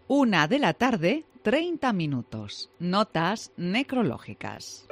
1:00 p.m, 30 minutos. Notas necrológicas.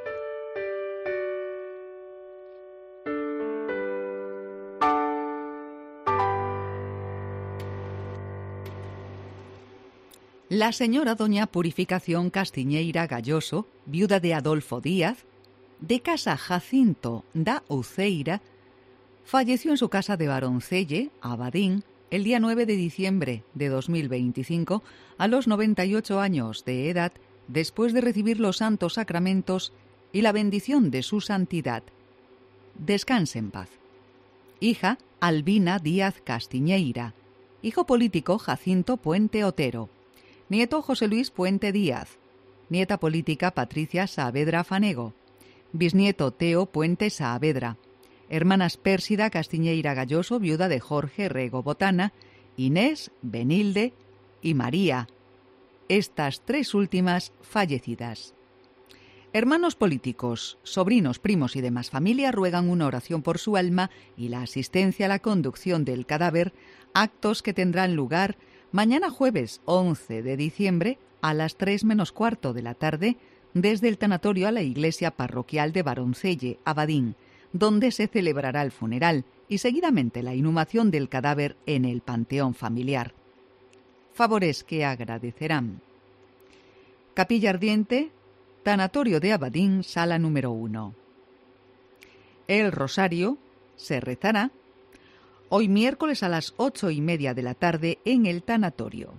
La señora doña Purificación Castiñeira Galloso, viuda de Adolfo Díaz, de casa Jacinto da Uceira, falleció en su casa de Baroncelle, Abadín, el día 9 de diciembre de 2025, a los 98 años de edad, después de recibir los santos sacramentos y la bendición de su santidad. Descanse en paz. Hija, Albina Díaz Castiñeira. Hijo político, Jacinto Puente Otero. Nieto, José Luis Puente Díaz. Nieta política, Patricia Saavedra Fanego. Bisnieto, Teo Puente Saavedra. Hermanas Pérsida Castiñeira Galloso, viuda de Jorge Rego Botana, Inés, Benilde y María. Estas tres últimas fallecidas. Hermanos políticos, sobrinos, primos y demás familia ruegan una oración por su alma y la asistencia a la conducción del cadáver, actos que tendrán lugar mañana jueves 11 de diciembre a las 3:15 de la tarde desde el tanatorio a la iglesia parroquial de Baroncelle, Abadín, donde se celebrará el funeral y seguidamente la inhumación del cadáver en el panteón familiar. Favores que agradecerán. Capilla Ardiente, tanatorio de Abadín, sala número 1. El rosario se rezará hoy miércoles a las 8:30 de la tarde en el tanatorio.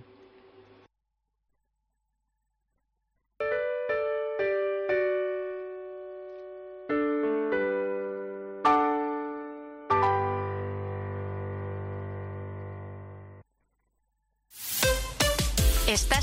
Estás